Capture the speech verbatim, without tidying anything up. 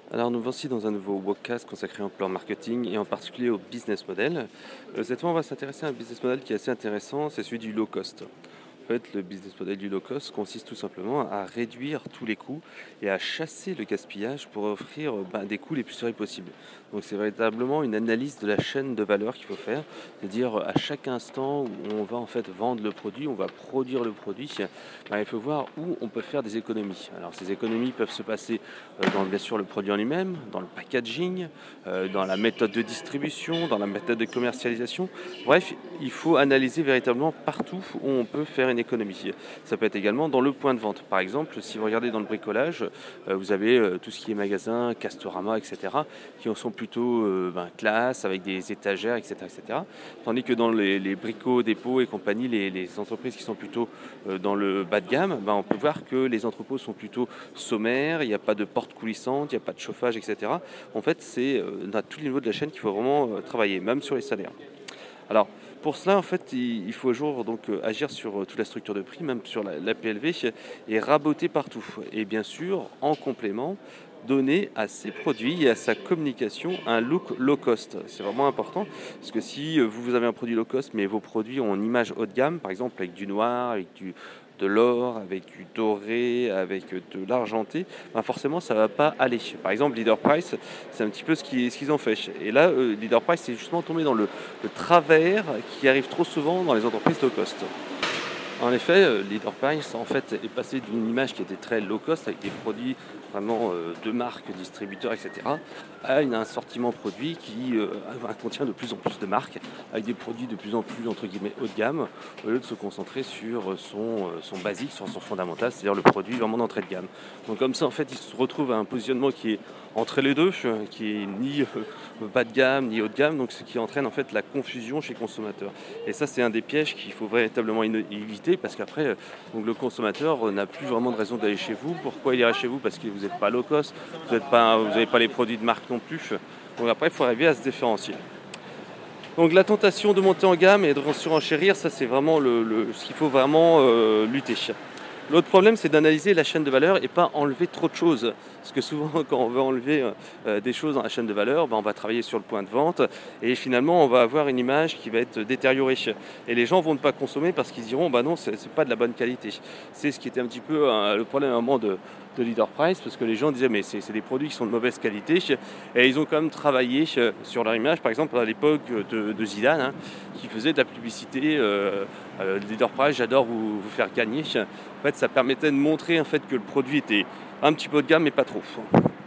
Alors nous voici dans un nouveau webcast consacré au plan marketing et en particulier au business model. Euh, cette fois, on va s'intéresser à un business model qui est assez intéressant, c'est celui du low cost. En fait, le business model du low cost consiste tout simplement à réduire tous les coûts et à chasser le gaspillage pour offrir euh, ben, des coûts les plus serrés possibles. Donc c'est véritablement une analyse de la chaîne de valeur qu'il faut faire, c'est-à-dire à chaque instant où on va en fait vendre le produit, on va produire le produit, ben, il faut voir où on peut faire des économies. Alors ces économies peuvent se passer euh, dans bien sûr le produit en lui-même, dans le packaging, euh, dans la méthode de distribution, dans la méthode de commercialisation. Bref, il faut analyser véritablement partout où on peut faire une économie. Ça peut être également dans le point de vente. Par exemple, si vous regardez dans le bricolage, euh, vous avez euh, tout ce qui est magasin, Castorama, et cetera, qui en sont plutôt euh, ben, classe, avec des étagères, et cetera, et cetera. Tandis que dans les, les bricots, dépôts et compagnie, les, les entreprises qui sont plutôt euh, dans le bas de gamme, ben, on peut voir que les entrepôts sont plutôt sommaires, il n'y a pas de porte coulissante, il n'y a pas de chauffage, et cetera. En fait, c'est euh, à tous les niveaux de la chaîne qu'il faut vraiment euh, travailler, même sur les salaires. Alors, pour cela, en fait, il il faut toujours donc euh, agir sur euh, toute la structure de prix, même sur la, la P L V, et raboter partout. Et bien sûr, en complément, donner à ses produits et à sa communication un look low cost. C'est vraiment important, parce que si euh, vous, vous avez un produit low cost, mais vos produits ont une image haut de gamme, par exemple avec du noir, avec du, de l'or, avec du doré, avec de l'argenté, ben forcément ça ne va pas aller. Par exemple, Leader Price, c'est un petit peu ce qu'ils ce qu'ils ont fait. Et là, euh, Leader Price, c'est justement tombé dans le, le travers qui arrive trop souvent dans les entreprises low cost. En effet, euh, Leader Price en fait, est passé d'une image qui était très low cost, avec des produits vraiment euh, de marques, distributeurs, et cetera, à une- un assortiment produit qui euh, contient de plus en plus de marques, avec des produits de plus en plus entre guillemets haut de gamme, au lieu de se concentrer sur son, euh, son basique, sur son fondamental, c'est-à-dire le produit vraiment d'entrée de gamme. Donc comme ça, en fait, il se retrouve à un positionnement qui est entre les deux, euh, qui est ni euh, bas de gamme ni haut de gamme, donc ce qui entraîne en fait la confusion chez le consommateur. Et ça, c'est un des pièges qu'il faut véritablement in- éviter parce qu'après, euh, donc, le consommateur euh, n'a plus vraiment de raison d'aller chez vous. Pourquoi il ira chez vous? Parce que vous n'êtes pas low cost, vous n'avez pas les produits de marque non plus. Donc après, il faut arriver à se différencier. Donc la tentation de monter en gamme et de surenchérir, ça c'est vraiment le, le- ce qu'il faut vraiment euh, lutter. L'autre problème, c'est d'analyser la chaîne de valeur et pas enlever trop de choses. Parce que souvent, quand on veut enlever euh, des choses dans la chaîne de valeur, ben, on va travailler sur le point de vente et finalement, on va avoir une image qui va être détériorée. Et les gens vont ne pas consommer parce qu'ils diront, bah non, c'est c'est pas de la bonne qualité. C'est ce qui était un petit peu euh, le problème à un moment de, de Leader Price, parce que les gens disaient, mais c'est c'est des produits qui sont de mauvaise qualité. Et ils ont quand même travaillé sur leur image, par exemple à l'époque de, de Zidane, hein, qui faisait de la publicité. Euh, euh, Leader Price, j'adore vous, vous faire gagner. En fait, ça permettait de montrer en fait, que le produit était un petit peu haut de gamme, mais pas trop.